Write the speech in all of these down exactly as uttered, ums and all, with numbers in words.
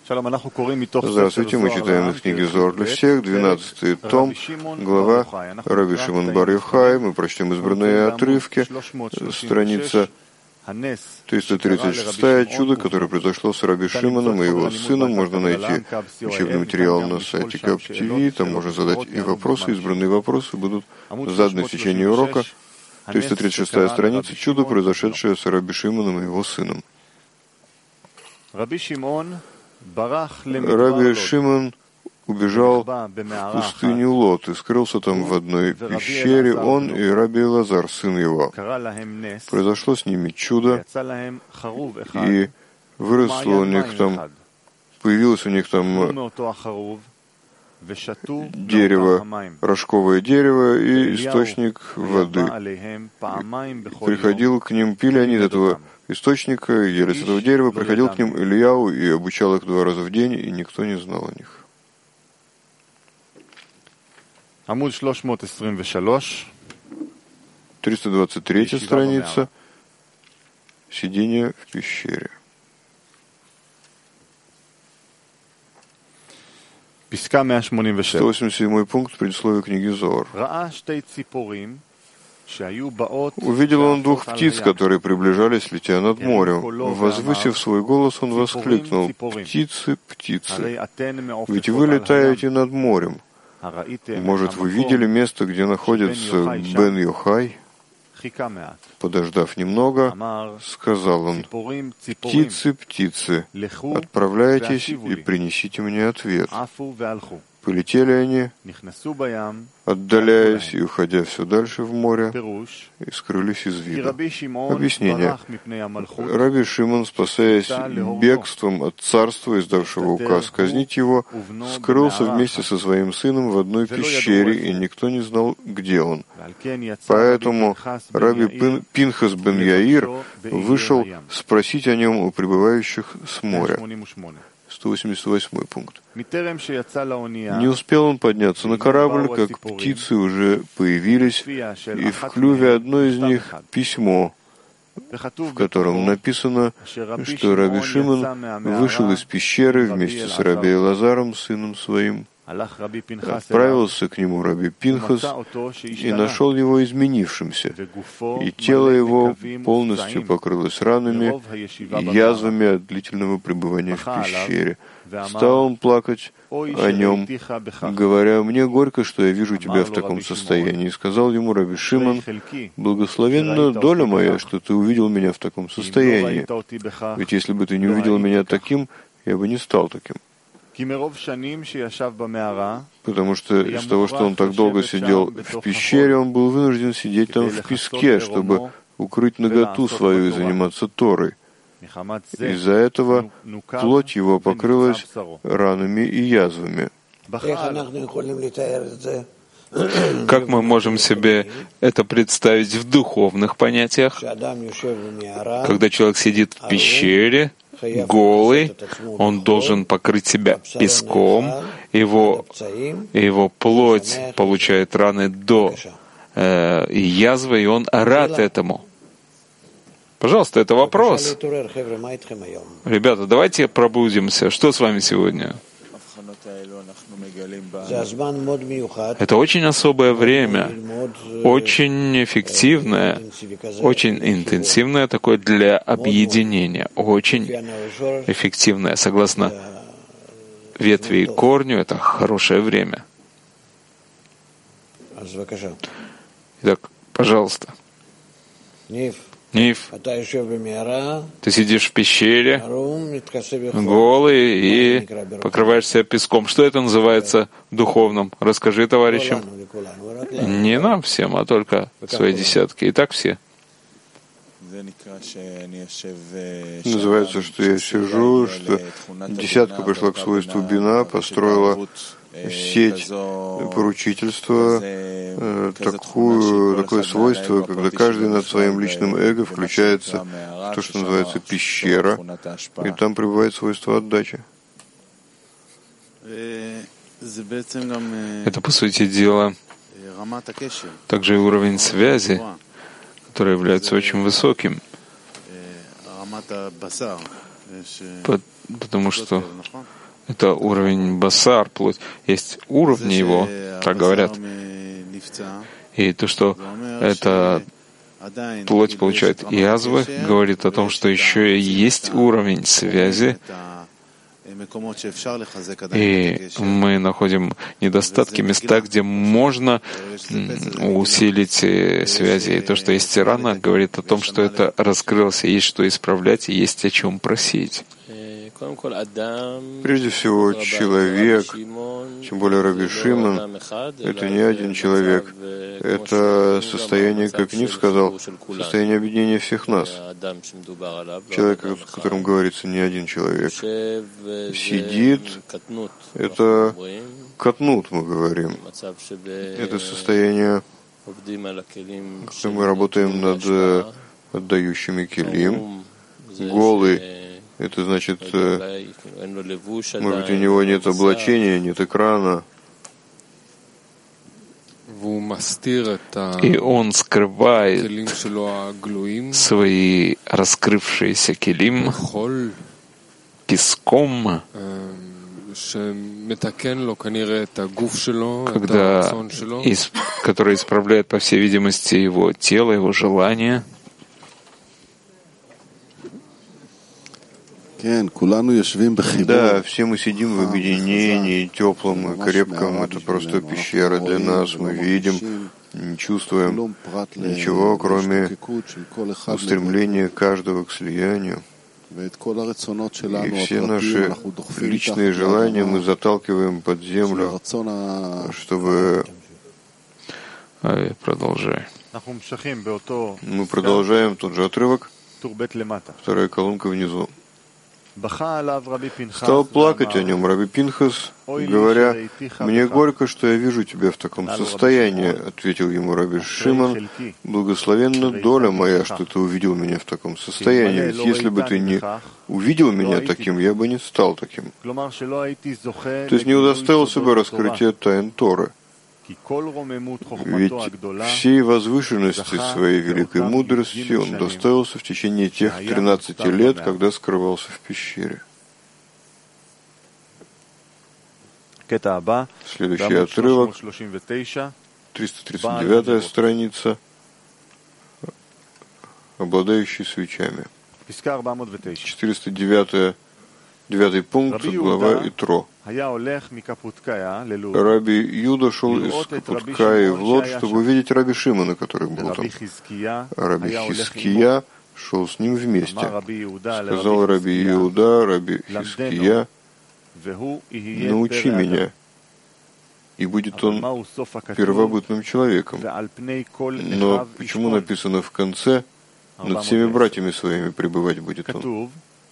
Здравствуйте, мы читаем из книги Зоар для всех, двенадцатый том, глава Раби Шимон бар Йохай. Мы прочтем избранные отрывки, страница триста тридцать шесть, чудо, которое произошло с Раби Шимоном и его сыном. Можно найти учебный материал на сайте кап ти ви, там можно задать и вопросы, избранные вопросы будут заданы в течение урока. триста тридцать шестая страница, чудо, произошедшее с Раби Шимоном и его сыном. Раби Шимон убежал в пустыню Лот и скрылся там в одной пещере, он и Раби Элазар, сын его. Произошло с ними чудо, и выросло у них там, появилось у них там дерево, рожковое дерево и источник воды. И приходил к ним, пили они из этого источника, ели с этого дерева, приходил к ним Ильяу и обучал их два раза в день, и никто не знал о них. триста двадцать третья страница. Сидение в пещере. сто восемьдесят седьмой пункт предисловия книги Зоар. Увидел он двух птиц, которые приближались, летя над морем. Возвысив свой голос, он воскликнул: «Птицы, птицы, ведь вы летаете над морем. Может, вы видели место, где находится Бен Йохай?» Подождав немного, сказал он: «Птицы, птицы, отправляйтесь и принесите мне ответ». Полетели они, отдаляясь и уходя все дальше в море, и скрылись из вида. Объяснение. Раби Шимон, спасаясь бегством от царства, издавшего указ казнить его, скрылся вместе со своим сыном в одной пещере, и никто не знал, где он. Поэтому Раби Пинхас бен Яир вышел спросить о нем у прибывающих с моря. сто восемьдесят восьмой пункт. Не успел он подняться на корабль, как птицы уже появились, и в клюве одной из них письмо, в котором написано, что Раби Шимон вышел из пещеры вместе с Раби Элазаром, сыном своим. Отправился к нему Раби Пинхас и нашел его изменившимся, и тело его полностью покрылось ранами и язвами от длительного пребывания в пещере. Стал он плакать о нем, говоря: «Мне горько, что я вижу тебя в таком состоянии». И сказал ему Раби Шимон: «Благословенна доля моя, что ты увидел меня в таком состоянии. Ведь если бы ты не увидел меня таким, я бы не стал таким». Потому что из того, что он так долго сидел в пещере, он был вынужден сидеть там в песке, чтобы укрыть наготу свою и заниматься Торой. Из-за этого плоть его покрылась ранами и язвами. Как мы можем себе это представить в духовных понятиях? Когда человек сидит в пещере, голый, он должен покрыть себя песком, его, его плоть получает раны до э, язвы, и он рад этому. Пожалуйста, это вопрос. Ребята, давайте пробудимся. Что с вами сегодня? Это очень особое время, очень эффективное, очень интенсивное такое для объединения, очень эффективное. Согласно ветви и корню, это хорошее время. Итак, пожалуйста. Ниф, ты сидишь в пещере, голый, и покрываешь себя песком. Что это называется в духовном? Расскажи товарищам. Не нам всем, а только свои десятки. И так все. Называется, что я сижу, что десятка пришла к свойству бина, построила сеть поручительства, э, такую, такое свойство, когда каждый над своим личным эго включается в то, что называется пещера, и там пребывает свойство отдачи. Это, по сути дела, также и уровень связи, который является очень высоким, потому что Это уровень басар, плоть. Есть уровни его, так говорят. И то, что эта плоть получает язвы, говорит о том, что еще и есть уровень связи, и мы находим недостатки, места, где можно усилить связи. И то, что есть рана, говорит о том, что это раскрылось, есть что исправлять, и есть о чем просить. Прежде всего, человек, тем более Раби Шимон, это не один человек. Это состояние, как Нив сказал, состояние объединения всех нас. Человек, о котором говорится, не один человек. Сидит, это катнут, мы говорим. Это состояние, когда мы работаем над отдающими келим. Голый. Это значит, может быть, у него нет облачения, нет экрана. И он скрывает свои раскрывшиеся келим песком, когда, который исправляет, по всей видимости, его тело, его желания. Да, все мы сидим в объединении, теплом и крепком. Это просто пещера для нас. Мы видим, не чувствуем ничего, кроме устремления каждого к слиянию. И все наши личные желания мы заталкиваем под землю, чтобы... Продолжай. Мы продолжаем тот же отрывок. Вторая колонка внизу. Стал плакать о нем Раби Пинхас, говоря: «Мне горько, что я вижу тебя в таком состоянии», — ответил ему Раби Шимон: «Благословенна доля моя, что ты увидел меня в таком состоянии, ведь если бы ты не увидел меня таким, я бы не стал таким». То есть не удостоился бы раскрытия тайн Торы. Ведь всей возвышенности своей великой мудрости он достоился в течение тех тринадцати лет, когда скрывался в пещере. Следующий отрывок, триста тридцать девятая страница, обладающий свечами. четыреста девятый девятый пункт, глава Итро. Раби Юда шел из Капуткаи в Лод, чтобы увидеть Раби Шимона, который был там. Раби Хиския шел с ним вместе. Сказал Раби Иуда, Раби Хиския: «Научи меня». И будет он первобытным человеком. Но почему написано в конце: «Над всеми братьями своими пребывать будет он»?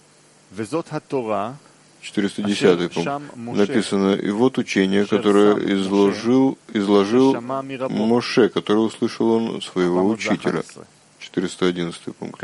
четыреста десятый пункт. Написано: «И вот учение, которое изложил, изложил Моше, которое услышал он своего учителя». четыреста одиннадцатый пункт.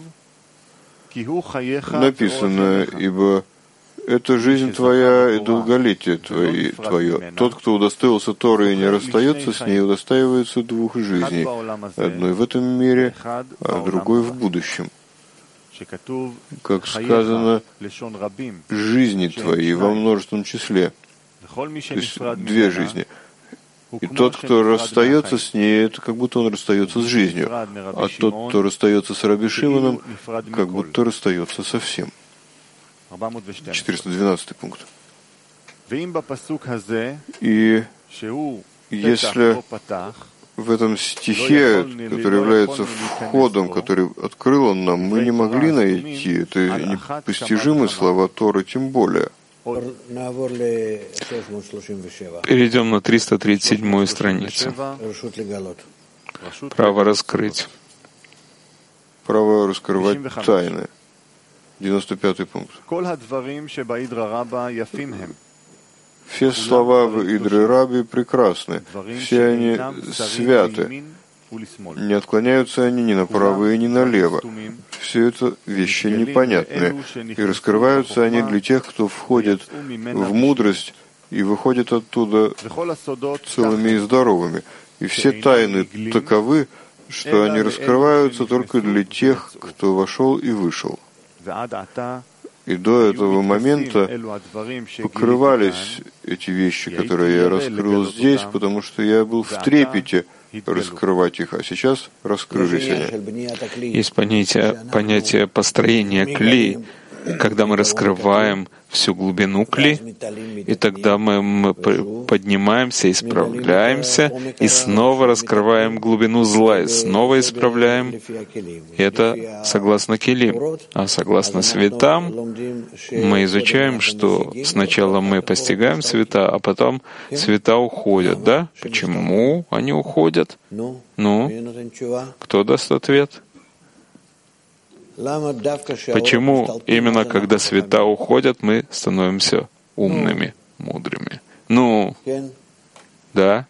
Написано: «Ибо это жизнь твоя и долголетие твое, твое. Тот, кто удостоился Торы и не расстается с ней, удостаивается двух жизней, одной в этом мире, а другой в будущем». Как сказано, жизни твои во множественном числе, то есть две жизни. И тот, кто расстается с ней, это как будто он расстается с жизнью, а тот, кто расстается с Раби Шимоном, как будто расстается со всем. четыреста двенадцатый пункт. И если в этом стихе, который является входом, который открыл он нам, мы не могли найти, это непостижимые слова Торы, тем более. Перейдем на триста тридцать седьмую страницу. Право раскрыть. Право раскрывать тайны. девяносто пятый пункт. Все слова в Идре Раби прекрасны, все они святы, не отклоняются они ни направо и ни налево. Все это вещи непонятные, и раскрываются они для тех, кто входит в мудрость и выходит оттуда целыми и здоровыми. И все тайны таковы, что они раскрываются только для тех, кто вошел и вышел. И до этого момента покрывались эти вещи, которые я раскрыл здесь, потому что я был в трепете раскрывать их, а сейчас раскрылись они. Есть понятие, понятие построения кли, когда мы раскрываем всю глубину кли, и тогда мы, мы поднимаемся, исправляемся, и снова раскрываем глубину зла, и снова исправляем. И это согласно келим. А согласно светам мы изучаем, что сначала мы постигаем света, а потом света уходят. Да? Почему они уходят? Ну, кто даст ответ? Почему именно когда света уходят, мы становимся умными, мудрыми? Ну, да.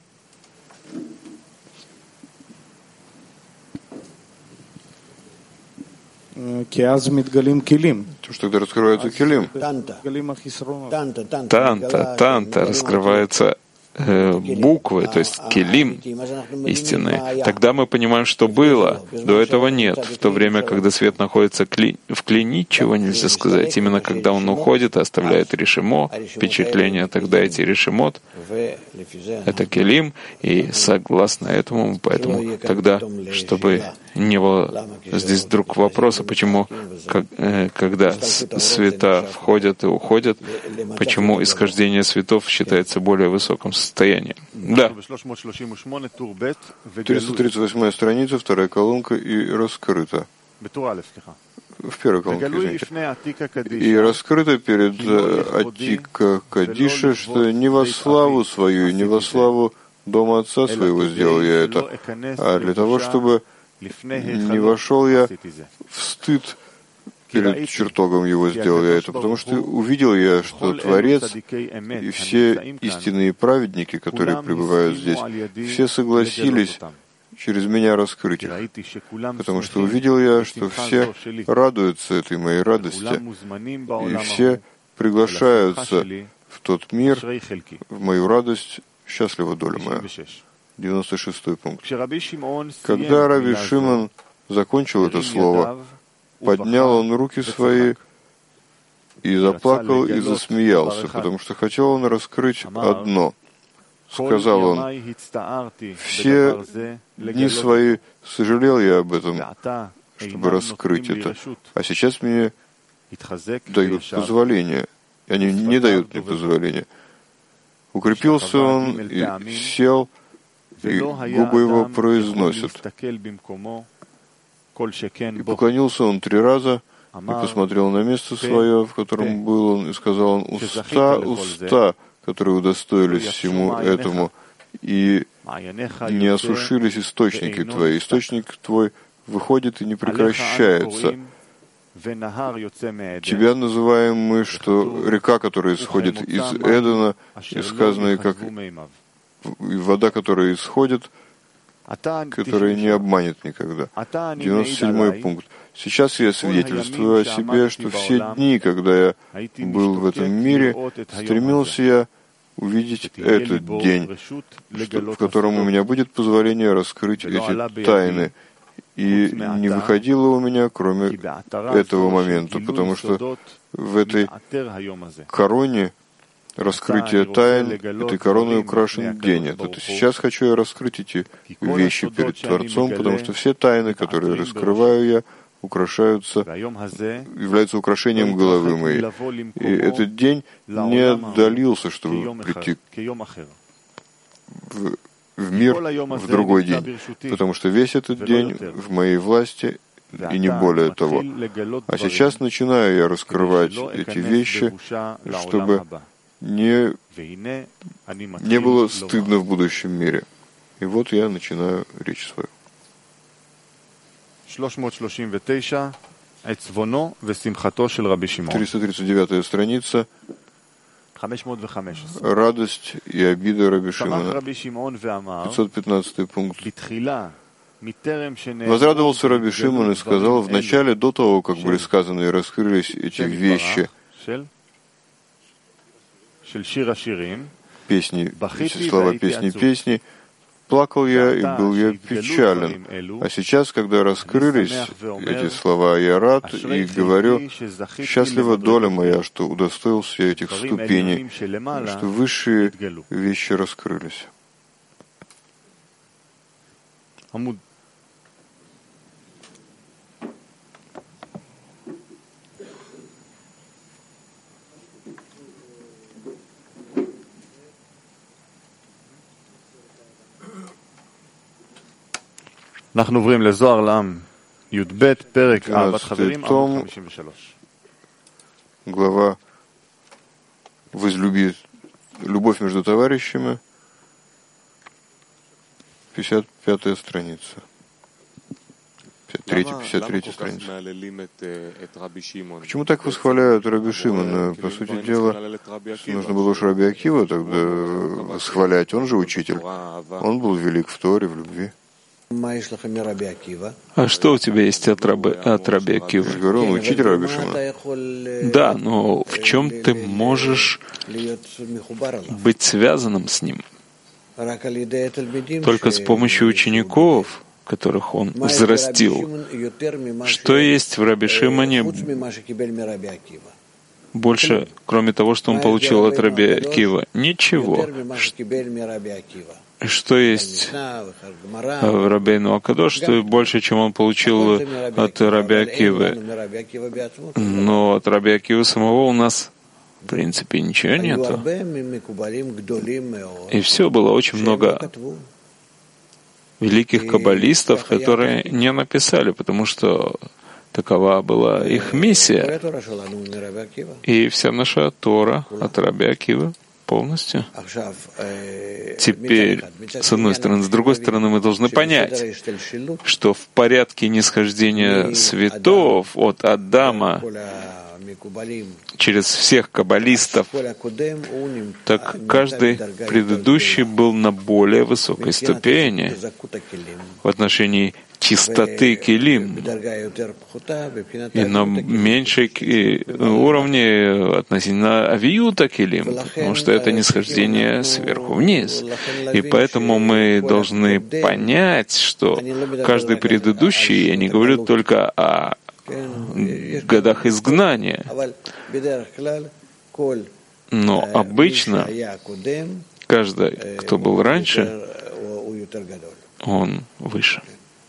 То, что тогда раскрывается келим. Танта, танта, раскрывается э, буквы, то есть келим истинные. Тогда мы понимаем, что было, до этого нет. В то время, когда свет находится кли, в кли, ничего нельзя сказать. Именно когда он уходит, оставляет решимо, впечатление, тогда эти решимот — это келим, и согласно этому, поэтому тогда, чтобы не было здесь вдруг вопроса, почему, как, э, когда света входят и уходят, почему исхождение светов считается более высоким состоянием. Да. триста тридцать восьмая страница, вторая колонка, и раскрыта. В первой колонке, извините. И раскрыто перед Атика Кадиша, что не во славу свою, не во славу дома отца своего сделал я это, а для того, чтобы не вошел я в стыд перед чертогом его сделал я это, потому что увидел я, что Творец и все истинные праведники, которые пребывают здесь, все согласились через меня раскрыть их, потому что увидел я, что все радуются этой моей радости, и все приглашаются в тот мир, в мою радость, счастлива доля моя. девяносто шестой пункт. Когда Раби Шимон закончил это слово, поднял он руки свои и заплакал и засмеялся, потому что хотел он раскрыть одно. Сказал он: «Все дни свои сожалел я об этом, чтобы раскрыть это, а сейчас мне дают позволение, они не дают мне позволения». Укрепился он и сел, и губы его произносят. И поклонился он три раза, и посмотрел на место свое, в котором был он, и сказал он: «Уста, уста, которые удостоились всему этому, и не осушились источники твои. Источник твой выходит и не прекращается. Тебя называем мы, что река, которая исходит из Эдена, и сказано, как и вода, которая исходит, которая не обманет никогда». девяносто седьмой пункт. «Сейчас я свидетельствую о себе, что все дни, когда я был в этом мире, стремился я увидеть этот день, что, в котором у меня будет позволение раскрыть эти тайны. И не выходило у меня, кроме этого момента, потому что в этой короне раскрытие тайн, этой короной украшен день этот. И сейчас хочу я раскрыть эти вещи перед Творцом, потому что все тайны, которые раскрываю я, украшаются, являются украшением головы моей. И этот день не отдалился, чтобы прийти в, в мир в другой день, потому что весь этот день в моей власти, и не более того. А сейчас начинаю я раскрывать эти вещи, чтобы не, не было стыдно в будущем мире. И вот я начинаю речь свою. триста тридцать девятая страница. Радость и обида Раби Шимона. пятьсот пятнадцатый пункт. Возрадовался Раби Шимон и сказал: в начале, до того, как были сказаны и раскрылись эти вещи, песни, эти слова песни, песни, Плакал я и был я печален. А сейчас, когда раскрылись эти слова, я рад и говорю, счастлива доля моя, что удостоился этих ступеней, что высшие вещи раскрылись. אנחנו עוברים לזוהר לעם, י"ב, פרק אהבת חברים, עמוד חמישים ושלוש. Глава «Возлюби любовь между товарищами», пятьдесят пятая страница. пятьдесят третья, пятьдесят третья страница. Почему так восхваляют Раби Шимона? По сути дела, нужно было уж Раби Акива тогда восхвалять, он же учитель. Он был велик в Торе, в любви. А что у тебя есть от Раби, от Раби Акивы? Я говорю, он учитель Раби Шимона. Да, но в чем ты можешь быть связанным с ним? Только с помощью учеников, которых он взрастил. Что есть в Раби Шимоне больше, кроме того, что он получил от Раби Акива? Ничего. Что есть в Рабейну Акадош, что больше, чем он получил от Раби Акивы. Но от Раби Акивы самого у нас, в принципе, ничего нету. И все, было очень много великих каббалистов, которые не написали, потому что такова была их миссия. И вся наша Тора от Раби Акивы полностью. Теперь, с одной стороны. С другой стороны, мы должны понять, что в порядке нисхождения светов от Адама через всех каббалистов, так каждый предыдущий был на более высокой ступени в отношении чистоты килим и на меньшей уровне относительно авиюта килим, потому что это нисхождение сверху вниз. И поэтому мы должны понять, что каждый предыдущий, я не говорю только о годах изгнания, но обычно каждый, кто был раньше, он выше.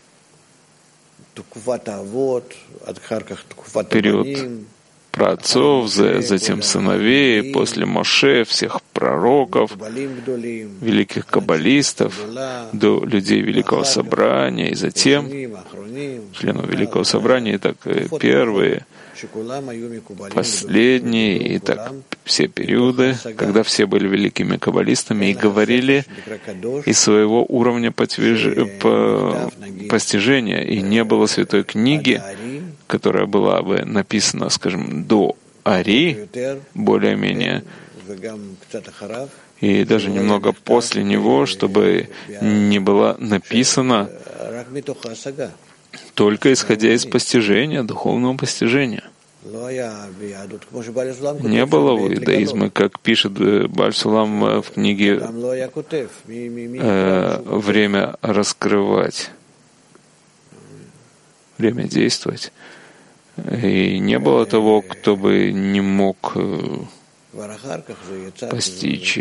Период праотцов, затем сыновей, после Моше, всех пророков, великих каббалистов, до людей Великого Собрания, и затем членов Великого Собрания, и так первые, последние, и так все периоды, когда все были великими каббалистами и говорили из своего уровня потвиж... по... постижения, и не было святой книги, которая была бы написана, скажем, до Ари, более-менее, и даже немного после него, чтобы не была написана только исходя из постижения, духовного постижения. Не было в иудаизме, как пишет Бааль Сулам в книге э, «Время раскрывать», «Время действовать». И не было того, кто бы не мог э, постичь.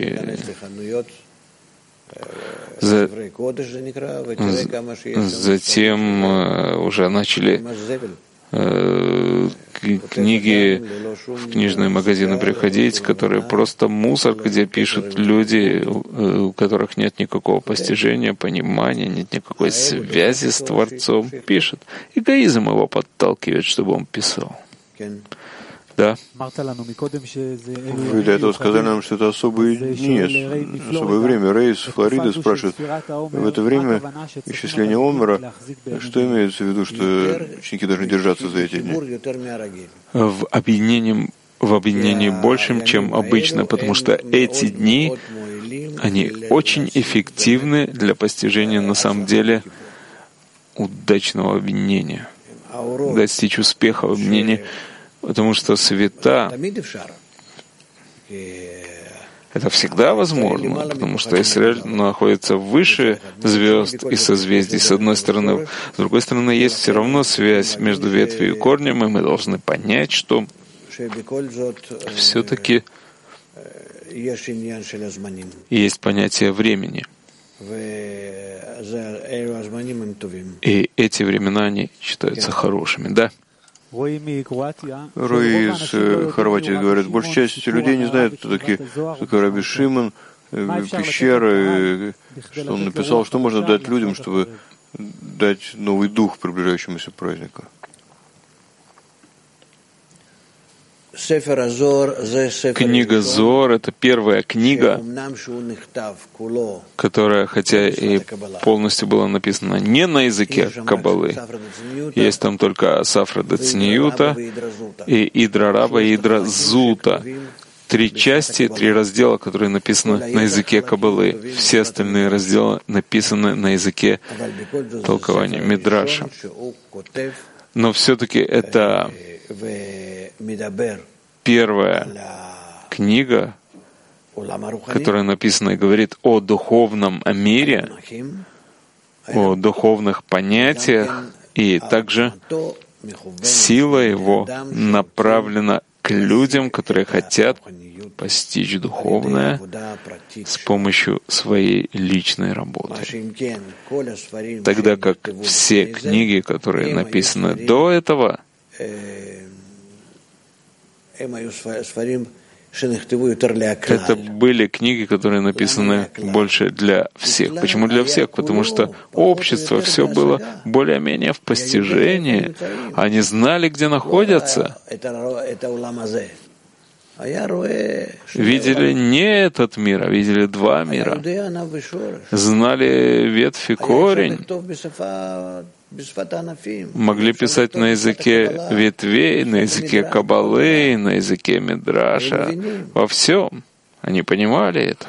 За... Затем э, уже начали э, книги в книжные магазины приходить, которые просто мусор, где пишут люди, у которых нет никакого постижения, понимания, нет никакой связи с Творцом. Пишет. Эгоизм его подталкивает, чтобы он писал. Да. Вы для этого сказали нам, что это особые дни, особое время. Рейс Флориды спрашивает, в это время исчисления Омера, что имеется в виду, что ученики должны держаться за эти дни? В объединении, в объединении большим, чем обычно, потому что эти дни, они очень эффективны для постижения на самом деле удачного объединения, достичь успеха в объединении. Потому что света Это всегда возможно, потому что Израиль находится выше звезд и созвездий, с одной стороны. С другой стороны, есть все равно связь между ветвью и корнем, и мы должны понять, что все-таки есть понятие времени. И эти времена, они считаются хорошими, да? Руи из Хорватии говорит, большая часть людей не знает, кто такие, такой Раби Шимон, пещера, что он написал, что можно дать людям, чтобы дать новый дух приближающемуся празднику. Книга Зоар — это первая книга, которая, хотя и полностью была написана не на языке Каббалы, есть там только Сафра де Цниюта и Идра Раба и Идра Зута. Три части, три раздела, которые написаны на языке Каббалы. Все остальные разделы написаны на языке толкования Мидраша. Но все-таки это первая книга, которая написана и говорит о духовном мире, о духовных понятиях, и также сила его направлена к людям, которые хотят постичь духовное с помощью своей личной работы. Тогда как все книги, которые написаны до этого, это были книги, которые написаны больше для всех. Почему для всех? Потому что общество все было более-менее в постижении. Они знали, где находятся. Видели не этот мир, а видели два мира. Знали ветвь и корень. Могли писать на языке ветвей, на языке Каббалы, на языке Мидраша. Во всем. Они понимали это.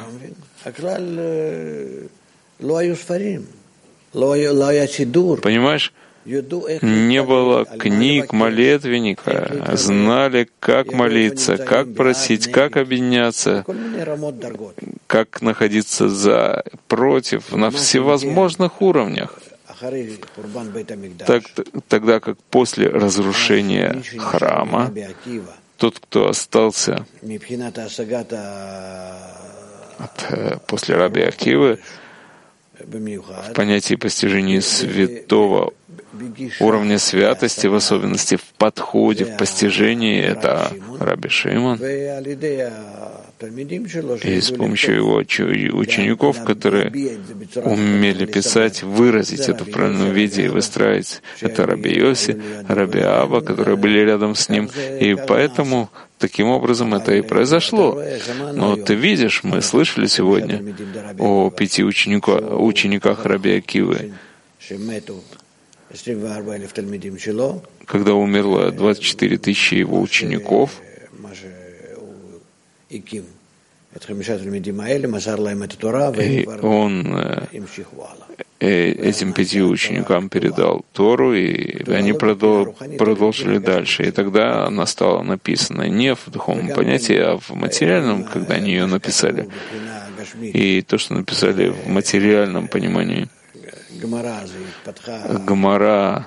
Понимаешь? Не было книг молитвенника, знали, как молиться, как просить, как объединяться, как находиться за, против, на всевозможных уровнях. Так, тогда как после разрушения храма, тот, кто остался от, после Раби Акивы, в понятии постижения святого уровня святости, в особенности в подходе, в постижении, это Раби Шимон. И с помощью его учеников, которые умели писать, выразить это в правильном виде и выстраивать, это Раби Йоси, Раби Аба, которые были рядом с ним. И поэтому таким образом это и произошло. Но ты видишь, мы слышали сегодня о пяти учениках, учениках Раби Акивы, когда умерло двадцать четыре тысячи его учеников, и он этим пяти ученикам передал Тору, и они продолжили дальше. И тогда она стала написана не в духовном понятии, а в материальном, когда они ее написали. И то, что написали в материальном понимании, Гемара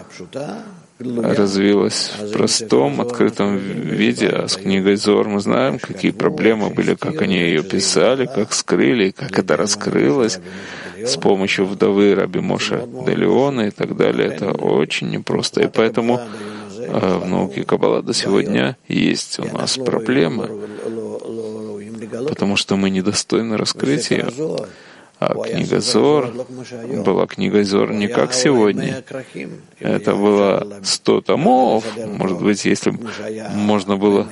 развилась в простом, открытом виде, а с книгой Зоар мы знаем, какие проблемы были, как они ее писали, как скрыли, как это раскрылось с помощью вдовы Раби Моше де Леона и так далее. Это очень непросто. И поэтому в науке Каббала до сегодня есть у нас проблемы, потому что мы недостойны раскрыть ее. А книга Зоар была книгой Зоар не как сегодня. Это было сто томов. Может быть, если бы можно было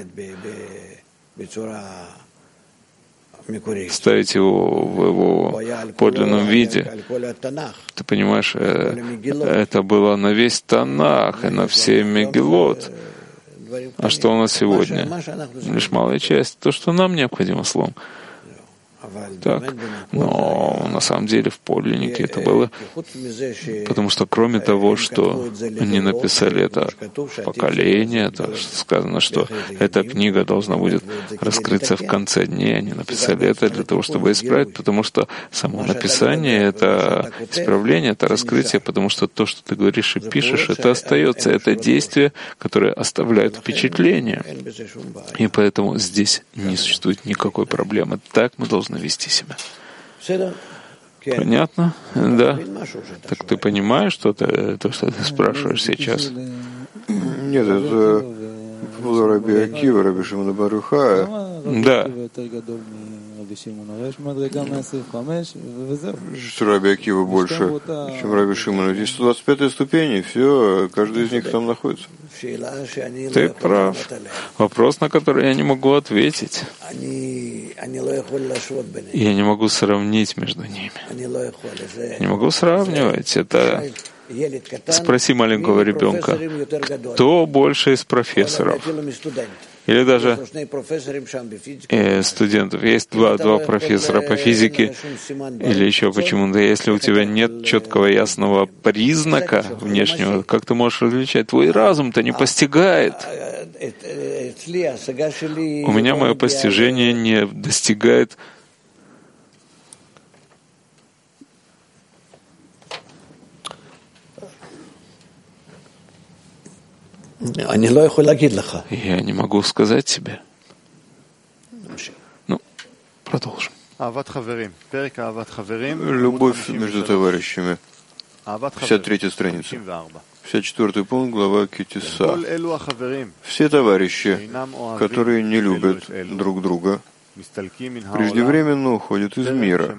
ставить его в его подлинном виде. Ты понимаешь, это было на весь Танах и на все Мегилот. А что у нас сегодня? Лишь малая часть. То, что нам необходимо словом. Так, но на самом деле в подлиннике это было, потому что кроме того, что они написали это поколение, то что сказано, что эта книга должна будет раскрыться в конце дней, они написали это для того, чтобы исправить, потому что само написание — это исправление, это раскрытие, потому что то, что ты говоришь и пишешь, это остается, это действие, которое оставляет впечатление. И поэтому здесь не существует никакой проблемы. Так мы должны вести себя. Понятно? Да. Так ты понимаешь, что ты, то, что ты спрашиваешь сейчас? Нет, это Раби Акива, Раби Шимона бар Йохая. Да. Что Раби Акива больше, чем Раби Шимон. Здесь сто двадцать пятая ступень, и все, каждый из них там находится. Ты прав. Вопрос, на который я не могу ответить. Я не могу сравнить между ними. Я не могу сравнивать. Это... Спроси маленького ребенка, кто больше из профессоров? Или даже э, студентов. Есть два, два профессора по физике или еще почему-то. Если у тебя нет четкого ясного признака внешнего, как ты можешь различать? Твой разум-то не постигает. У меня мое постижение не достигает Я не могу сказать тебе. Ну, продолжим. Любовь между товарищами. пятьдесят третья страница. пятьдесят четвёртый пункт, глава Китиса. Все товарищи, которые не любят друг друга, преждевременно уходят из мира.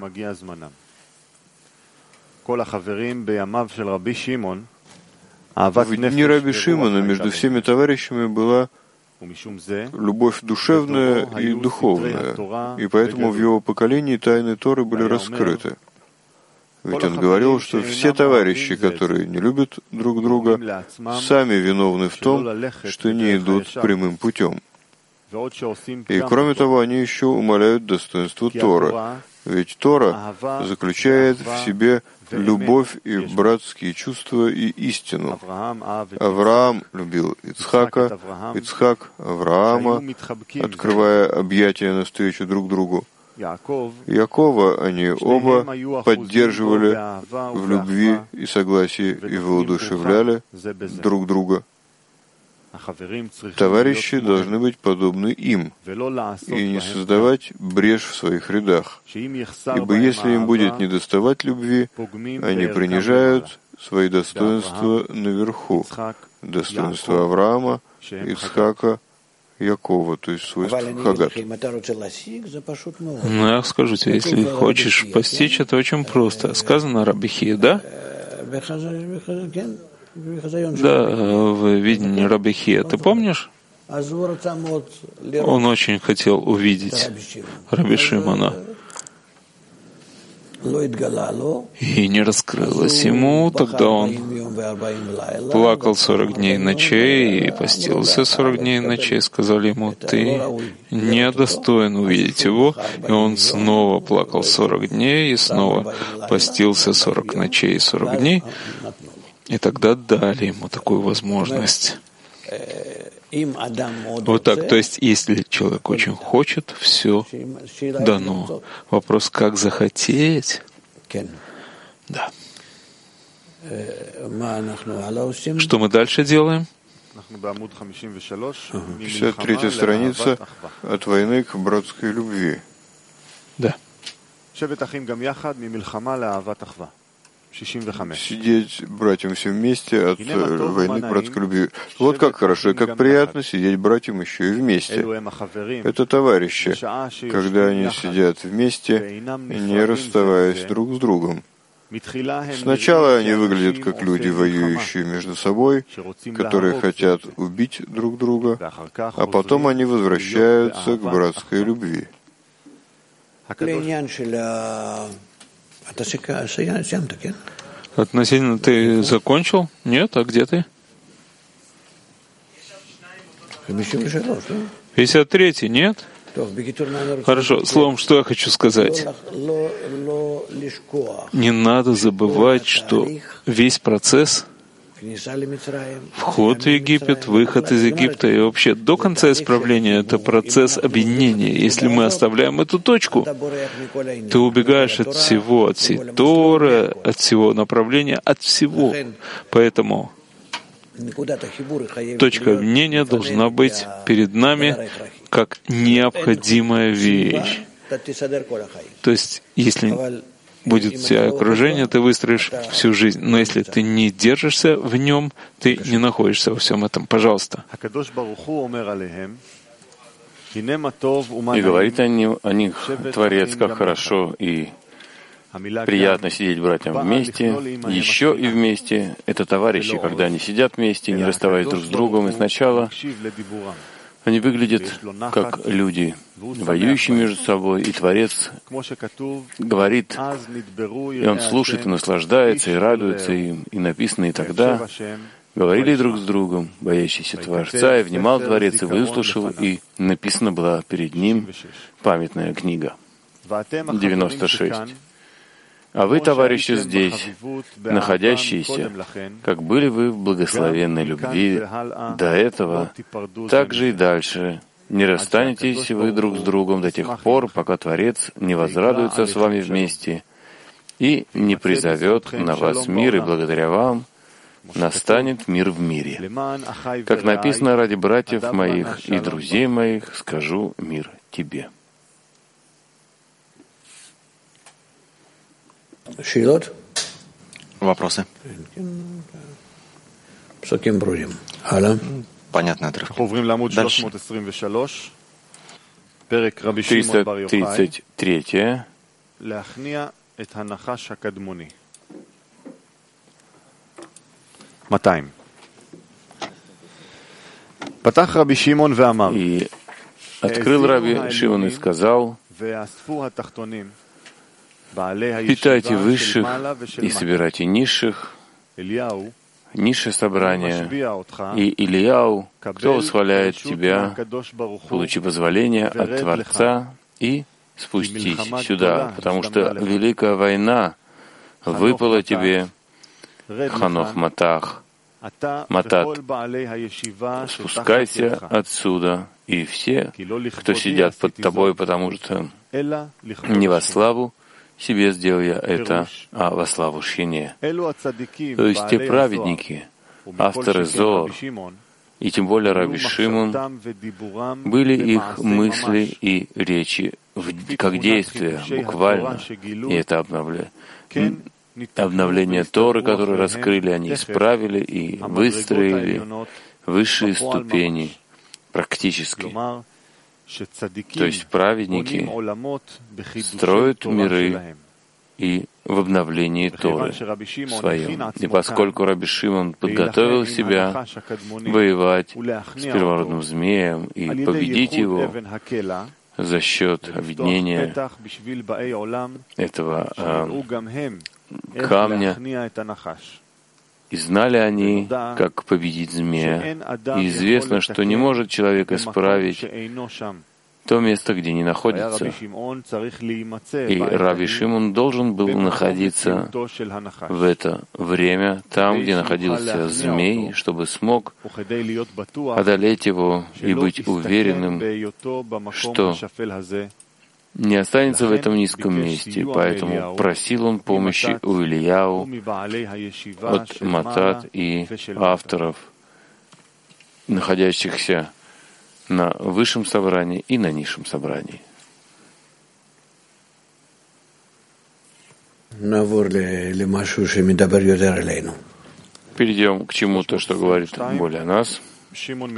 В дни Раби Шимона между всеми товарищами была любовь душевная и духовная, и поэтому в его поколении тайны Торы были раскрыты. Ведь он говорил, что все товарищи, которые не любят друг друга, сами виновны в том, что не идут прямым путем. И кроме того, они еще умаляют достоинство Торы, ведь Тора заключает в себе любовь и братские чувства и истину. Авраам любил Ицхака, Ицхак Авраама, открывая объятия навстречу друг другу. Якова они оба поддерживали в любви и согласии и воодушевляли друг друга. Товарищи должны быть подобны им и не создавать брешь в своих рядах, ибо если им будет недоставать любви, они принижают свои достоинства наверху, достоинства Авраама, Ицхака, Якова, то есть свойства Хагат. Ну, я скажу тебе, если хочешь постичь, это очень просто. Сказано Раби Хия, да? Да, в видении Раби Хия. Ты помнишь? Он очень хотел увидеть Раби Шимона. И не раскрылось ему, тогда он плакал сорок дней и ночей и постился сорок дней и ночей. Сказали ему, ты недостоин увидеть его. И он снова плакал сорок дней и снова постился сорок ночей и сорок дней. И тогда дали ему такую возможность. Вот так. То есть, если человек очень хочет, все дано. Вопрос, как захотеть? Да. Что мы дальше делаем? пятьдесят третья страница от войны к братской любви. Да. Сидеть братьям все вместе от войны к братской любви. Вот как хорошо и как приятно сидеть братьям еще и вместе. Это товарищи, когда они сидят вместе, не расставаясь друг с другом. Сначала они выглядят как люди, воюющие между собой, которые хотят убить друг друга, а потом они возвращаются к братской любви. Относительно ты закончил? Нет? А где ты? пятьдесят третий, нет? Хорошо, словом, что я хочу сказать. Не надо забывать, что весь процесс — вход в Египет, выход из Египта и вообще до конца исправления — это процесс объединения. Если мы оставляем эту точку, ты убегаешь от всего, от всей Торы, от всего направления, от всего. Поэтому точка объединения должна быть перед нами как необходимая вещь. То есть, если будет все окружение, ты выстроишь всю жизнь. Но если ты не держишься в нем, ты не находишься во всем этом. Пожалуйста. И говорит о них Творец, как хорошо и приятно сидеть братьям вместе, еще и вместе. Это товарищи, когда они сидят вместе, не расставаясь друг с другом, и сначала они выглядят как люди, воюющие между собой, и Творец говорит, и он слушает, и наслаждается, и радуется, и, и написано, и тогда говорили друг с другом, боящиеся Творца, и внимал Творец, и выслушал, и написана была перед ним памятная книга. девяносто шесть. А вы, товарищи, здесь, находящиеся, как были вы в благословенной любви до этого, так же и дальше. Не расстанетесь вы друг с другом до тех пор, пока Творец не возрадуется с вами вместе и не призовет на вас мир, и благодаря вам настанет мир в мире. Как написано, ради братьев моих и друзей моих скажу мир тебе. Вопросы? Понятный отрывок. Дальше. триста тридцать три. И открыл Раби Шимон и сказал: питайте высших и собирайте низших, низшее собрание, и Ильяу, кто восхваляет тебя, получи позволение от Творца и спустись сюда, потому что великая война выпала тебе, Ханох Матах, Матат, спускайся отсюда, и все, кто сидят под тобой, потому что не во славу себе сделал я это, а во славу Шине. То есть те праведники, авторы Зоар, и тем более Раби Шимон, были их мысли и речи как действия, буквально, и это обновление. Обновление Торы, которое раскрыли, они исправили и выстроили высшие ступени практически. То есть праведники строят миры и в обновлении Торы своем. И поскольку Раби Шимон подготовил себя воевать с первородным змеем и победить его за счет объединения этого э, камня, и знали они, как победить змея. И известно, что не может человек исправить то место, где не находится. И Раби Шимон должен был находиться в это время там, где находился змей, чтобы смог одолеть его и быть уверенным, что не останется в этом низком месте. Поэтому просил он помощи у Ильяу от Матат и авторов, находящихся на высшем собрании и на низшем собрании. Перейдем к чему-то, что говорит более о нас. Шимон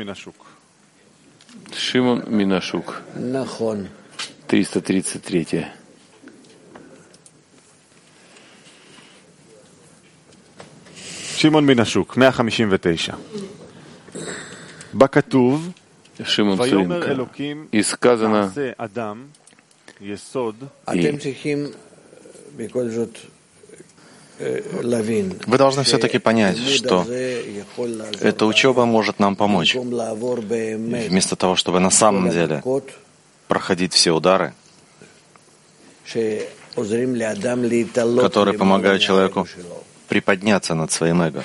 Минашук. триста тридцать три. Шимон Минашук, сто пятьдесят девять. בכתוב, Шимон Цуринка. И сказано, и вы должны все-таки понять, что эта учеба может нам помочь. Вместо того, чтобы на самом деле проходить все удары, которые помогают человеку приподняться над своим эго.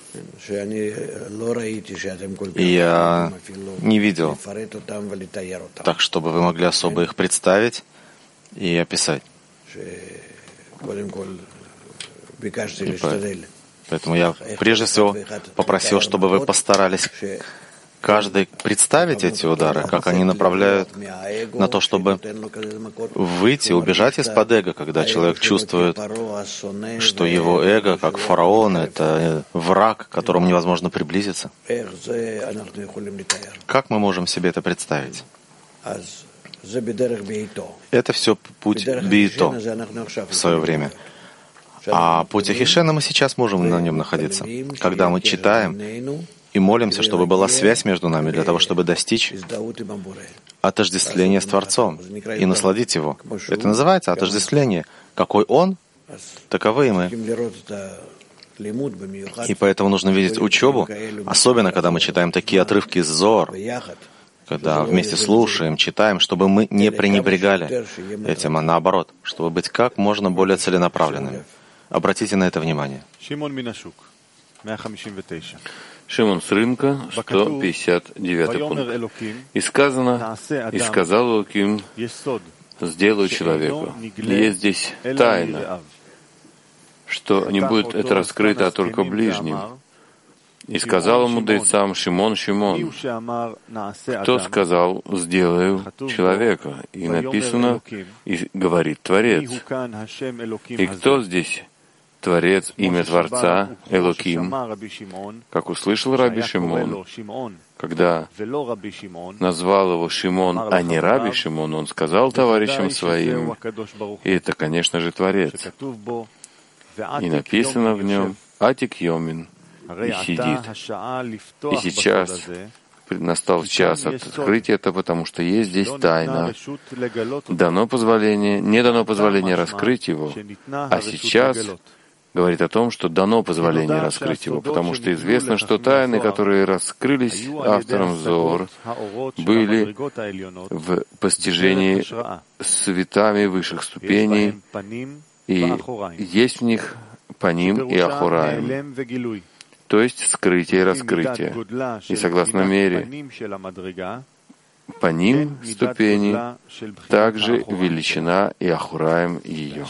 И я не видел так, чтобы вы могли особо их представить и описать. И поэтому я прежде всего попросил, чтобы вы постарались каждый представить эти удары, как они направляют на то, чтобы выйти, убежать из-под эго, когда человек чувствует, что его эго, как фараон, это враг, к которому невозможно приблизиться. Как мы можем себе это представить? Это все путь Биито в свое время. А путь Ахишена мы сейчас можем на нем находиться. Когда мы читаем и молимся, чтобы была связь между нами, для того, чтобы достичь отождествления с Творцом и насладить его. Это называется отождествление. Какой Он, таковы и мы. И поэтому нужно видеть учебу, особенно когда мы читаем такие отрывки из Зоар, когда вместе слушаем, читаем, чтобы мы не пренебрегали этим, а наоборот, чтобы быть как можно более целенаправленными. Обратите на это внимание. Шимон с рынка, сто пятьдесят девятый пункт. И сказано, и сказал Элоким, сделаю человеку. Есть здесь тайна, что не будет это раскрыто, а только ближним. И сказал ему мудрецам Шимон, Шимон, кто сказал, сделаю человека? И написано, и говорит Творец. И кто здесь Творец, имя Творца, Элоким, как услышал Раби Шимон, когда назвал его Шимон, а не Раби Шимон, он сказал товарищам своим, и это, конечно же, Творец. И написано в нем Атик Йомин, и сидит. И сейчас настал час открыть это, потому что есть здесь тайна. Дано позволение, не дано позволение раскрыть его, а сейчас говорит о том, что дано позволение раскрыть его, потому что известно, что тайны, которые раскрылись автором Зоар, были в постижении светами высших ступеней, и есть в них паним и ахураим, то есть скрытие и раскрытие. И согласно мере паним ступени, также величина и ахураим ее.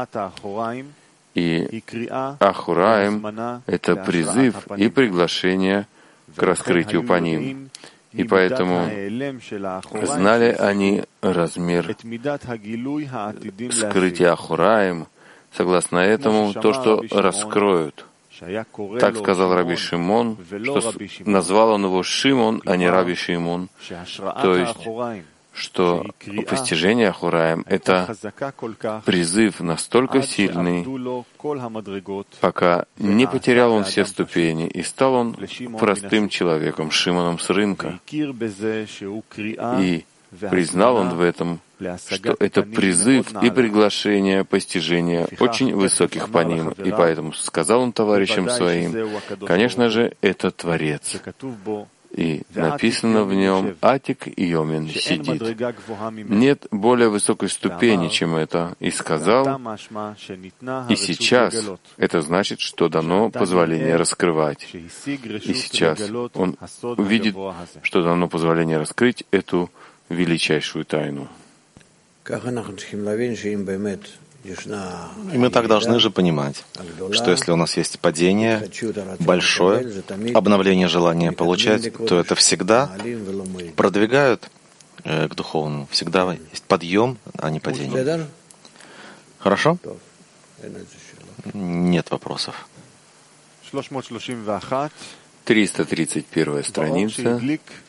И ахураим — это призыв и приглашение к раскрытию паним. И поэтому знали они размер скрытия ахураим, согласно этому, то, что раскроют. Так сказал Раби Шимон, что назвал он его Шимон, а не Раби Шимон. То есть, что постижение Ахураим — это призыв настолько сильный, пока не потерял он все ступени, и стал он простым человеком, Шимоном с рынка. И признал он в этом, что это призыв и приглашение постижения очень высоких паним. И поэтому сказал он товарищам своим, конечно же, это Творец. И написано в нем «Атик Йомин» сидит. Нет более высокой ступени, чем это. И сказал, и сейчас это значит, что дано позволение раскрывать. И сейчас он видит, что дано позволение раскрыть эту величайшую тайну. И мы так должны же понимать, что если у нас есть падение большое, обновление желания получать, то это всегда продвигают э, к духовному. Всегда есть подъем, а не падение. Хорошо? Нет вопросов. триста тридцать первая страница.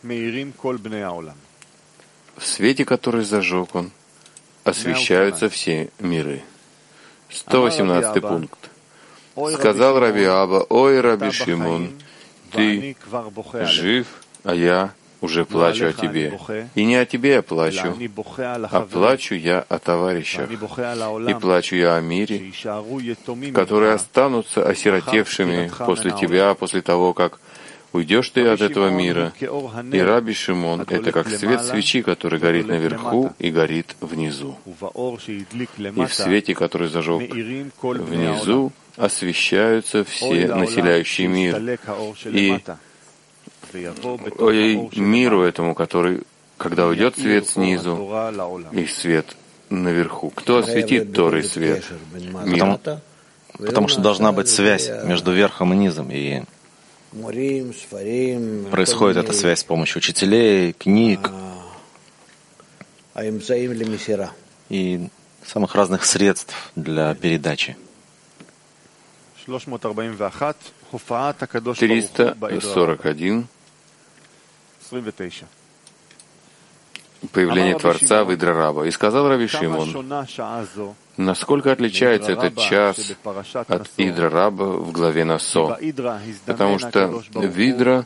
В свете, который зажег он, освещаются все миры. сто восемнадцатый пункт. Сказал Раби Аба, ой, Раби Шимон, ты жив, а я уже плачу о тебе. И не о тебе я плачу, а плачу я о товарищах. И плачу я о мире, которые останутся осиротевшими после тебя, после того, как Уйдешь ты от этого мира. И Раби Шимон — это как свет свечи, который горит наверху и горит внизу. И в свете, который зажег внизу, освещаются все населяющие мир. И ой, миру этому, который, когда уйдет свет снизу и свет наверху. Кто осветит Торы свет? Мир. Потому, потому что должна быть связь между верхом и низом. И происходит эта связь с помощью учителей, книг и самых разных средств для передачи. триста сорок один. Появление Творца в Идра Раба. И сказал Раби Шимон, насколько отличается этот час от Идра Раба в главе Насо, потому что в Идра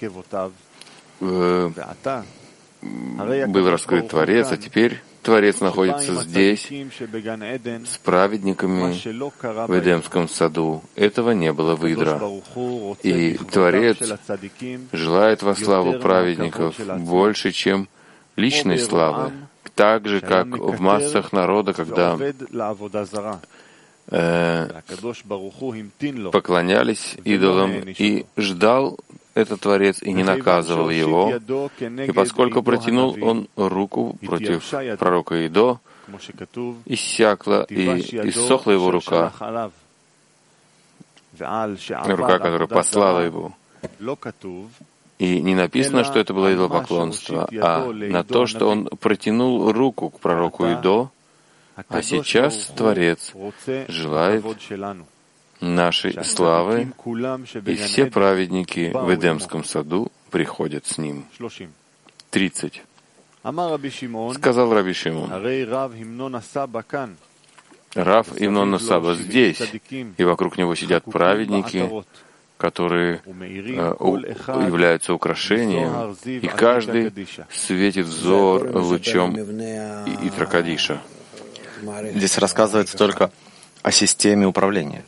э, был раскрыт Творец, а теперь Творец находится здесь с праведниками в Эдемском саду. Этого не было в Идра. И Творец желает во славу праведников больше, чем личной славы, так же, как в массах народа, когда э, поклонялись идолам, и ждал этот Творец и не наказывал его. И поскольку протянул он руку против пророка Идо, иссякла и иссохла его рука, рука, которая послала его. И не написано, что это было идолопоклонство, а на то, что он протянул руку к пророку Идо, а сейчас Творец желает нашей славы, и все праведники в Эдемском саду приходят с ним. тридцать. Сказал Раби Шимон, Рав Имнон Саба здесь, и вокруг него сидят праведники, которые э, у, являются украшением, и каждый светит взор лучом Итра Кадиша. Здесь рассказывается только о системе управления.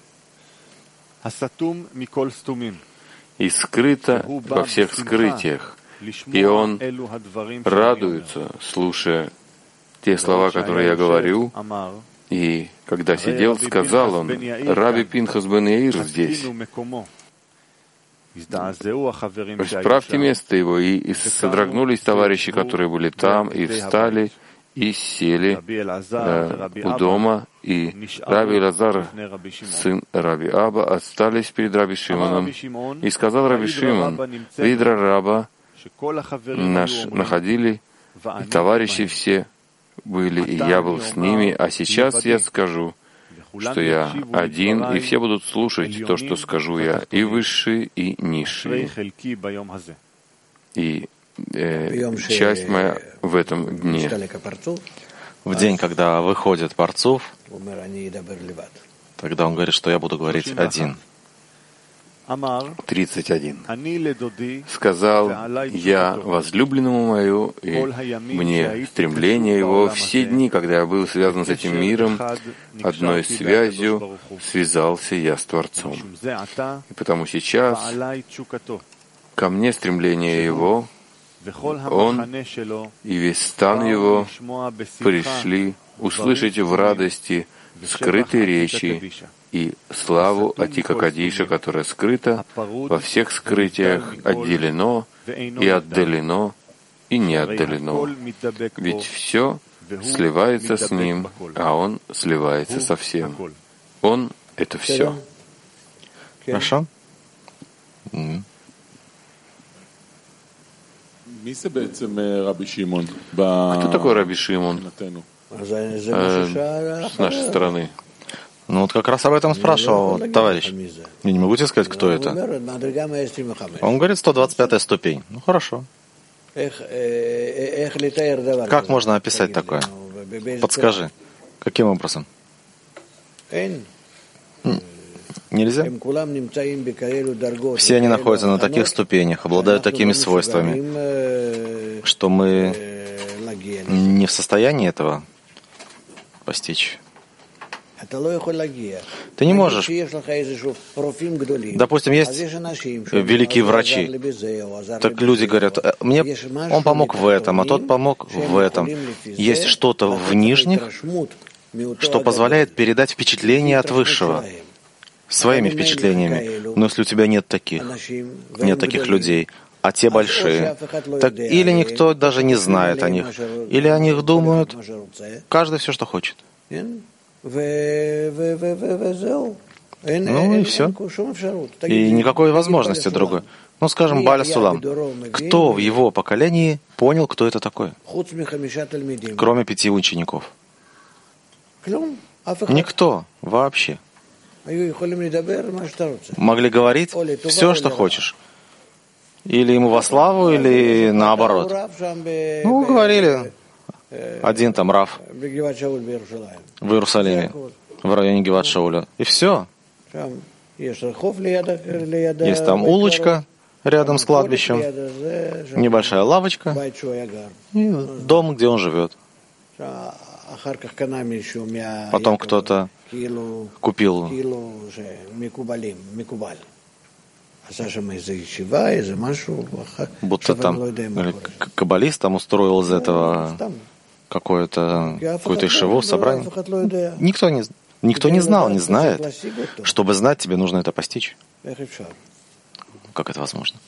И скрыто во всех скрытиях, и он радуется, слушая те слова, которые я говорю, и когда сидел, сказал он, Раби Пинхас бен Яир здесь. Исправьте место его, и, и содрогнулись товарищи, которые были там, и встали, и сели э, у дома, и Раби Элазар, сын Раби Аба, остались перед Раби Шимоном. И сказал Раби Шимон, Видра Раба наш находили, и товарищи все были, и я был с ними, а сейчас я скажу, что я один, и все будут слушать то, что скажу я, и высшие, и низшие. И э, часть моя в этом дне. В день, когда выходит Парцуф, тогда он говорит, что я буду говорить один. тридцать один. Сказал я возлюбленному мою, и мне стремление его все дни, когда я был связан с этим миром, одной связью связался я с Творцом. И потому сейчас ко мне стремление его, он и весь стан его пришли услышать в радости скрытой речи и славу Атика Кадиша, которая скрыта во всех скрытиях, отделено и отдалено и не отдалено. Ведь все сливается с ним, а он сливается со всем. Он — это все. Хорошо? Mm. А кто такой Раби Шимон э, с нашей стороны? Ну вот как раз об этом спрашивал товарищ. Я не могу тебе сказать, кто это. Он говорит, сто двадцать пятая ступень. Ну хорошо. Как можно описать такое? Подскажи. Каким образом? Нельзя? Все они находятся на таких ступенях, обладают такими свойствами, что мы не в состоянии этого постичь. Ты не можешь. Допустим, есть великие врачи. Так люди говорят, мне он помог в этом, а тот помог в этом. Есть что-то в нижних, что позволяет передать впечатление от высшего своими впечатлениями. Но если у тебя нет таких, нет таких людей, а те большие, так или никто даже не знает о них, или о них думают, каждый все, что хочет. Ну и все. И никакой возможности другой. Ну, скажем, Баля Сулам. Кто в его поколении понял, кто это такой? Кроме пяти учеников. Никто вообще. Могли говорить все, что хочешь. Или ему во славу, или наоборот. Ну, говорили. Один там Рав в Иерусалиме, в районе Гиват Шауля. И все. Есть там улочка рядом с кладбищем, небольшая лавочка и дом, где он живет. Потом кто-то купил будто там каббалист там устроил из этого какое-то какую-то ишиву, собрание. Никто не, никто не знал, не знает. Чтобы знать, тебе нужно это постичь. Как это возможно?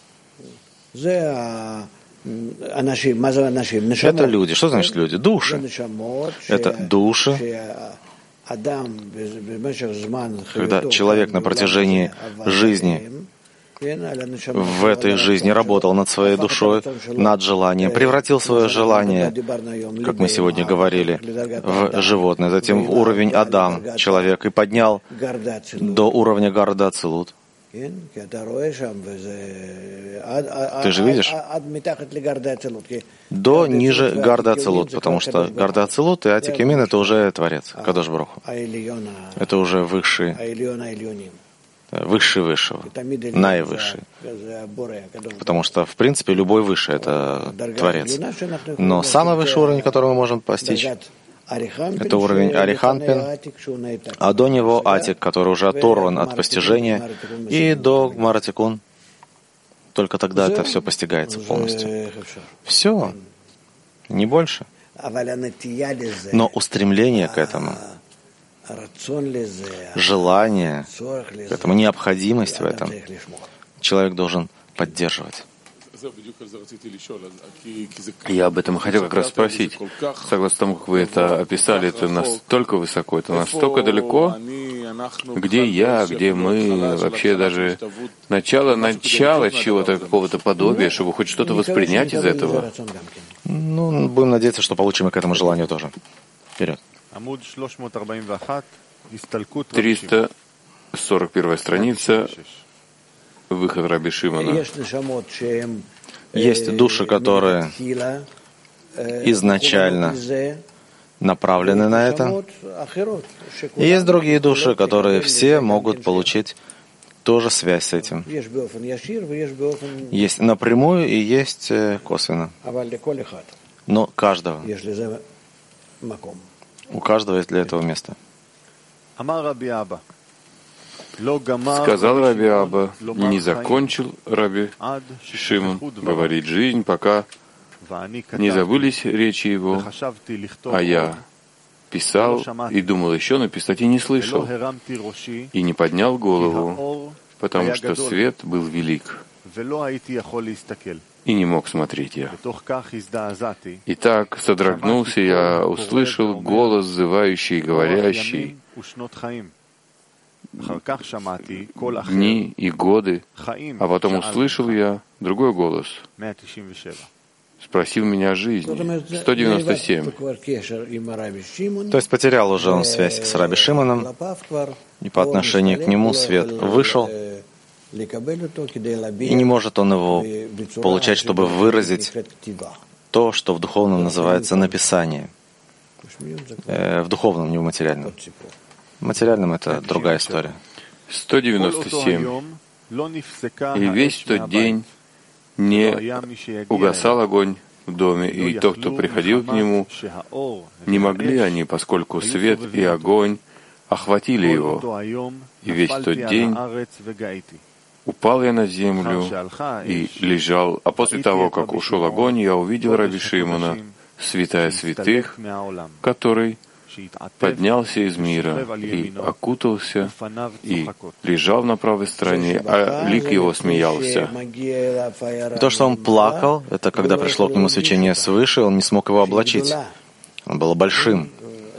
Это люди. Что значит люди? Души. Это души. Когда человек на протяжении жизни в этой жизни работал над своей душой, над желанием, превратил свое желание, как мы сегодня говорили, в животное, затем в уровень Адам, человек, и поднял до уровня Гарда Ацилут. Ты же видишь? До ниже Гарда Ацилут, потому что Гарда Ацилут и Атик Юмин — это уже Творец, Кадош Барух Ху. Это уже высший, высший высшего, наивысший. Потому что, в принципе, любой высший — это Творец. Но самый высший уровень, который мы можем постичь, это уровень Ариханпин, а до него Атик, который уже оторван от постижения, и до Гмаратикун. Только тогда это все постигается полностью. Все, не больше. Но устремление к этому, желание к этому, необходимость в этом, человек должен поддерживать. Я об этом хотел как раз спросить. Согласно тому, как вы это описали, это настолько высоко, это настолько далеко, где я, где мы, вообще даже начало, начало чего-то, какого-то подобия, чтобы хоть что-то воспринять из этого. Ну, будем надеяться, что получим и к этому желанию тоже. Вперед. триста сорок первая страница. Выход Раби Шимона. Есть души, которые изначально направлены на это. И есть другие души, которые все могут получить тоже связь с этим. Есть напрямую и есть косвенно. Но каждого. У каждого есть для этого место. Сказал Раби Аба, не закончил Раби Шимон говорить жизнь, пока не забылись речи его, а я писал и думал еще написать, и не слышал, и не поднял голову, потому что свет был велик, и не мог смотреть я. И так содрогнулся я, услышал голос, зывающий, говорящий, дни и годы, а потом услышал я другой голос. Спросил меня о жизни. сто девяносто семь. То есть потерял уже он связь с Раби Шимоном, и по отношению к нему свет вышел, и не может он его получать, чтобы выразить то, что в духовном называется написание. Э, в духовном, не в материальном. В материальном это другая история. сто девяносто семь. И весь тот день не угасал огонь в доме, и тот, кто приходил к нему, не могли они, поскольку свет и огонь охватили его, и весь тот день упал я на землю и лежал, а после того, как ушел огонь, я увидел Раби Шимона, святая святых, который поднялся из мира и окутался, и лежал на правой стороне, а лик его смеялся. И то, что он плакал, это когда пришло к нему свечение свыше, он не смог его облачить. Он был большим.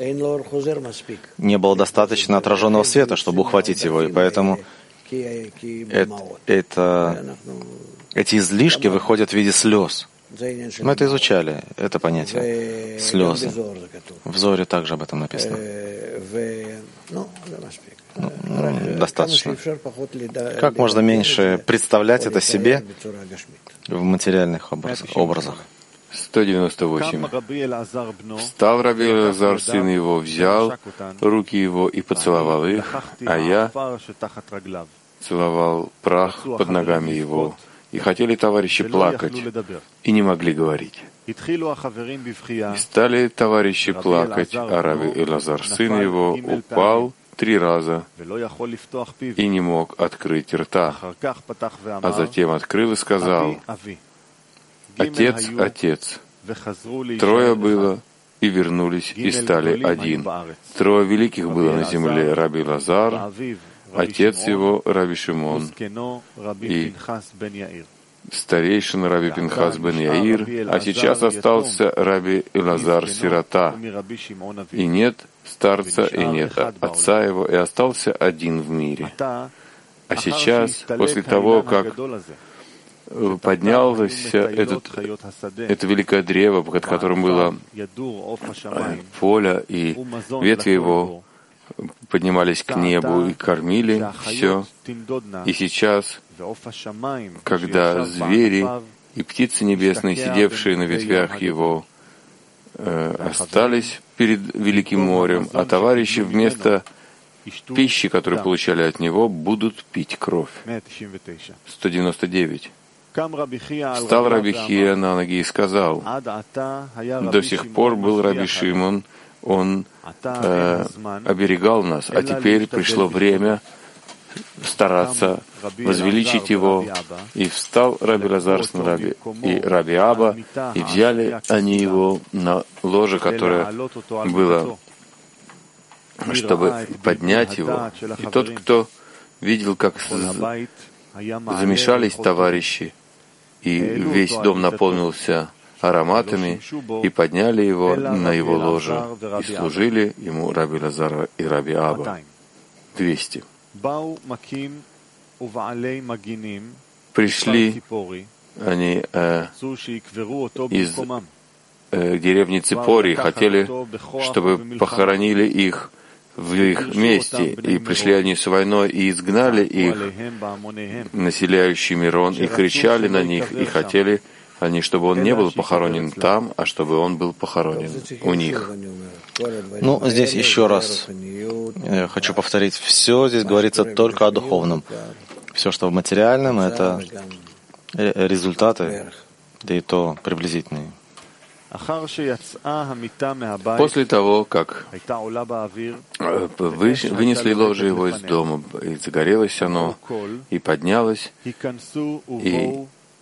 Не было достаточно отраженного света, чтобы ухватить его, и поэтому это, это, эти излишки выходят в виде слез. Мы это изучали, это понятие. Слезы. В Зоре также об этом написано. Ну, достаточно. Как можно меньше представлять это себе в материальных образах. сто девяносто восемь. Встал Раби Элазар, сын его, взял руки его и поцеловал их, а я целовал прах под ногами его. И хотели товарищи плакать, и не могли говорить. И стали товарищи плакать, а Раби Элазар, сын его, упал три раза и не мог открыть рта. А затем открыл и сказал: «Отец, отец». Трое было, и вернулись, и стали один. Трое великих было на земле: Раби Элазар, отец его Раби Шимон, и старейшин Раби Пинхас бен Яир, а сейчас остался Раби Элазар сирота, и нет старца, и нет отца его, и остался один в мире. А сейчас, после того, как поднялось этот, это великое древо, под которым было поле, и ветви его поднимались к небу и кормили все. И сейчас, когда звери и птицы небесные, сидевшие на ветвях его, э, остались перед Великим морем, а товарищи вместо пищи, которую получали от него, будут пить кровь. сто девяносто девять. Встал Раби Хия на ноги и сказал: «До сих пор был Раби Шимон, он э, оберегал нас, а теперь пришло время стараться возвеличить его». И встал Раби Элазар сын Раби и Раби Аба, и взяли они его на ложе, которое было, чтобы поднять его. И тот, кто видел, как замешались товарищи, и весь дом наполнился ароматами, и подняли его на его ложе, и служили ему Раби Элазар и Раби Аба. двести. Пришли они э, из э, деревни Ципори, хотели, чтобы похоронили их в их месте, и пришли они с войной и изгнали их, населяющий Мирон, и кричали на них, и хотели они, чтобы он не был похоронен там, а чтобы он был похоронен у них. Ну, здесь еще раз я хочу повторить, все здесь говорится только о духовном. Все, что в материальном, это результаты, да и то приблизительные. После того, как вынесли ложе его из дома, и загорелось оно, и поднялось, и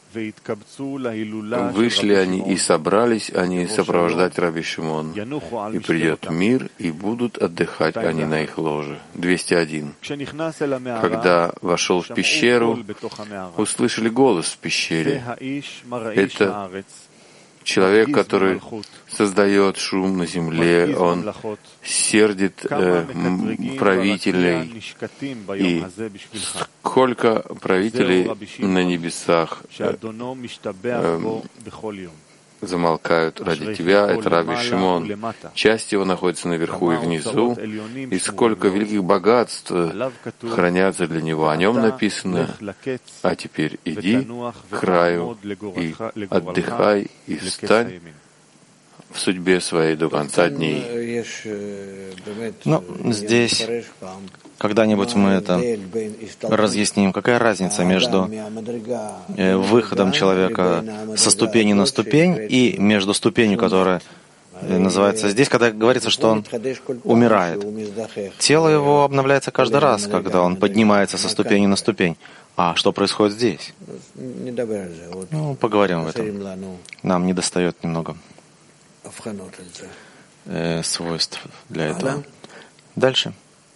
вышли они и собрались они сопровождать Раби Шимон, и придет мир, и будут отдыхать они на их ложе. двести один. Когда вошел в пещеру, услышали голос в пещере. Это человек, который создает шум на земле, он сердит э, правителей, и сколько правителей на небесах э, э, замолкают ради тебя, это Раби Шимон. Часть его находится наверху и внизу, и сколько великих богатств хранятся для него. О нем написано: а теперь иди к краю и отдыхай, и встань в судьбе своей до конца дней. Ну, здесь когда-нибудь мы это разъясним. Какая разница между выходом человека со ступени на ступень и между ступенью, которая называется здесь, когда говорится, что он умирает. Тело его обновляется каждый раз, когда он поднимается со ступени на ступень. А что происходит здесь? Ну, поговорим об этом. Нам недостает немного э, свойств для этого. Дальше.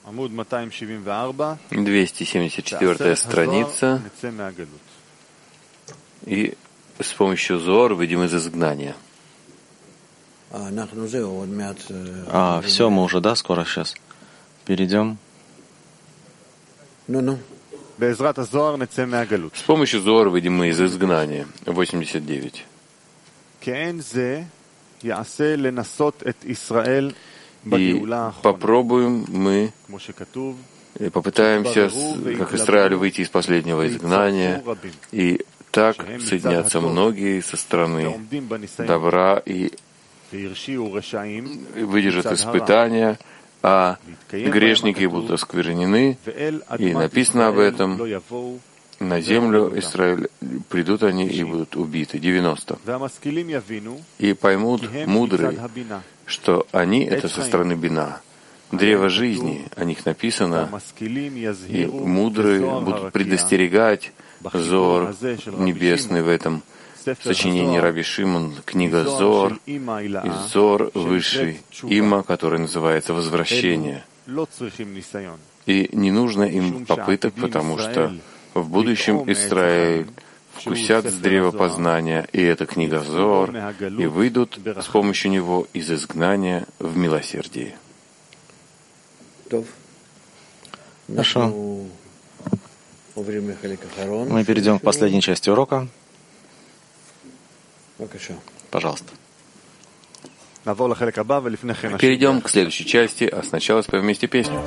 двести семьдесят четвёртая страница. И с помощью Зоар выйдем из изгнания. А, все, мы уже, да, скоро сейчас перейдем. С помощью Зоар выйдем мы из изгнания. восемьдесят девять. И попробуем мы, и попытаемся, как Израиль, выйти из последнего изгнания, и так соединятся многие со стороны добра и выдержат испытания, а грешники будут осквернены, и написано об этом, на землю Израиль придут они и будут убиты. девяносто. И поймут мудрые, что они — это со стороны Бина. Древо жизни, о них написано, и мудрые будут предостерегать Зоар небесный в этом сочинении Раби Шимон, книга Зоар, и Зоар высший, Има, который называется «Возвращение». И не нужно им попыток, потому что в будущем Израиль вкусят с древа познания, и это книга Зоар, и выйдут с помощью него из изгнания в милосердии. Хорошо. Мы перейдем к последней части урока. Пожалуйста. Перейдем к следующей части, а сначала споем вместе песню.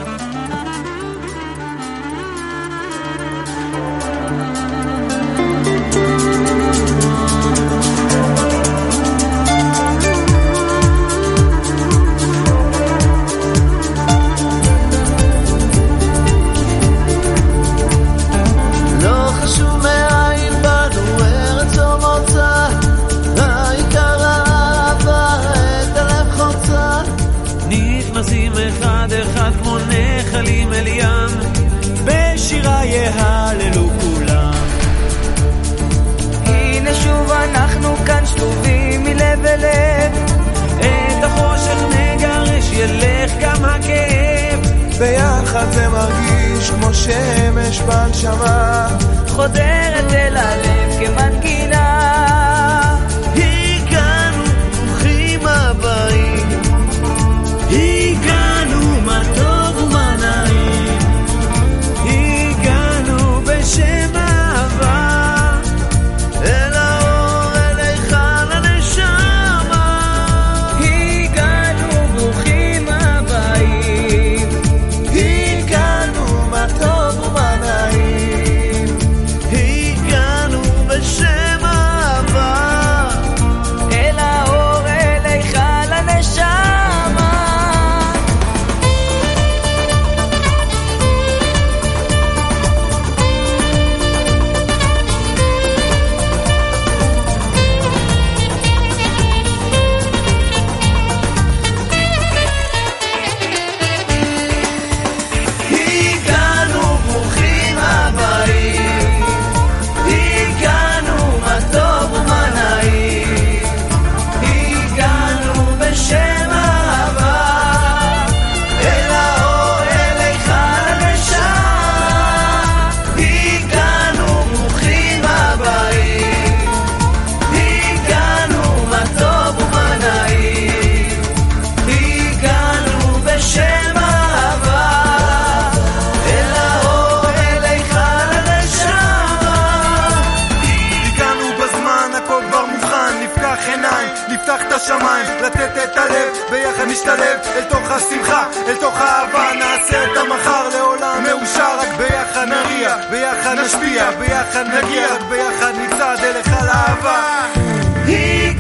ביחד זה מרגיש כמו שמש בנשמה חודרת אל הלב כמנגינה הגענו ברוכים הבאים הגענו מה טוב ומה נעים הגענו בשם אהבה אל האור אליך לנשמה הגענו ברוכים הבאים טוב ומה נעים הגענו בשם אהבה אל האור אליך לנשמה השמיים, לתת את הלב, ביחד נשתלב אל תוך השמחה, אל תוך האהבה נעשה את המחר לעולם מאושר, רק ביחד נריע, ביחד נשפיע, ביחד נגיע, רק ביחד נצעד אליך לאהבה